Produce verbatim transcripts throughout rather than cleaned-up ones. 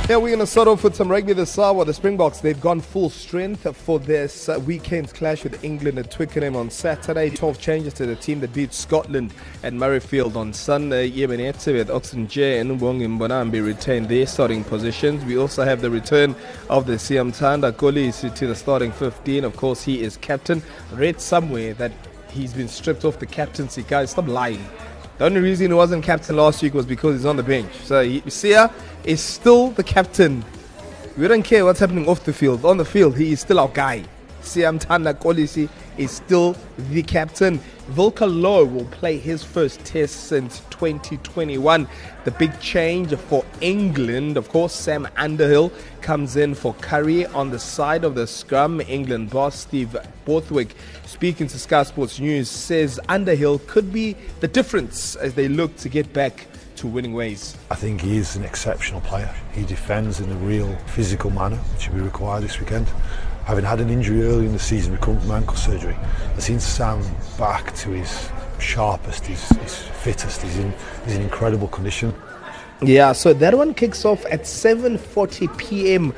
Yeah, we're going to start off with some rugby this hour. The Springboks, they've gone full strength for this uh, weekend's clash with England at Twickenham on Saturday. twelve changes to the team that beat Scotland at Murrayfield on Sunday. Yemenetse with Oxenje and Mbongi Mbonambi retained their starting positions. We also have the return of the Siyamthanda Kolisi to the starting fifteen. Of course, he is captain. Read somewhere that he's been stripped off the captaincy. Guys, stop lying. The only reason he wasn't captain last week was because he's on the bench. So he, Sia is still the captain. We don't care what's happening off the field. On the field, he is still our guy. Siyamthanda Kolisi is still the captain. Volker Low will play his first test since twenty twenty-one. The big change for England, of course, Sam Underhill comes in for Curry on the side of the scrum. England boss Steve Borthwick, speaking to Sky Sports News, says Underhill could be the difference as they look to get back to winning ways. I think he is an exceptional player. He defends in a real physical manner, which will be required this weekend. Having had an injury early in the season, recovering from ankle surgery, I've seen Sam back to his sharpest, his, his fittest. He's in, he's in incredible condition. Yeah, so that one kicks off at seven forty p m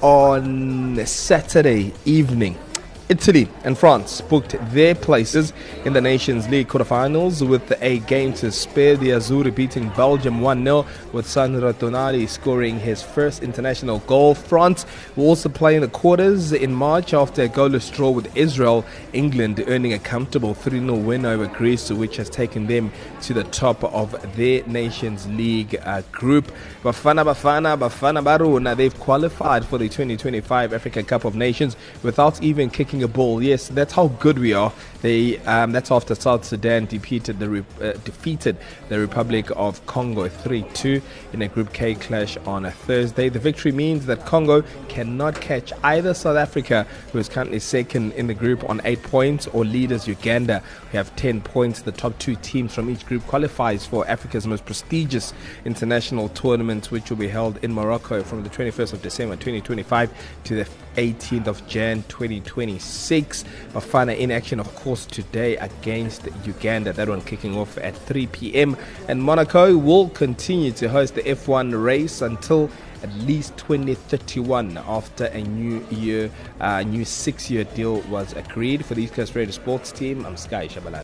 on Saturday evening. Italy and France booked their places in the Nations League quarterfinals with a game to spare. The Azzurri beating Belgium one nil with Sandro Tonali scoring his first international goal. France will also play in the quarters in March after a goalless draw with Israel. England earning a comfortable three nil win over Greece, which has taken them to the top of their Nations League uh, group. Bafana Bafana Bafana Baruna, they've qualified for the twenty twenty-five Africa Cup of Nations without even kicking a ball. Yes, that's how good we are. They um, that's after South Sudan defeated the re- uh, defeated the Republic of Congo three two in a Group K clash on a Thursday. The victory means that Congo cannot catch either South Africa, who is currently second in the group on eight points, or leaders Uganda, who have ten points. The top two teams from each group qualifies for Africa's most prestigious international tournament, which will be held in Morocco from the twenty-first of December twenty twenty-five to the eighteenth of January twenty twenty-six. Bafana in action, of course, today against Uganda. That one kicking off at three p m And Monaco will continue to host the F one race until at least twenty thirty-one after a new year, uh, new six-year deal was agreed for the East Coast Radio Sports team. I'm Sky Shabalala.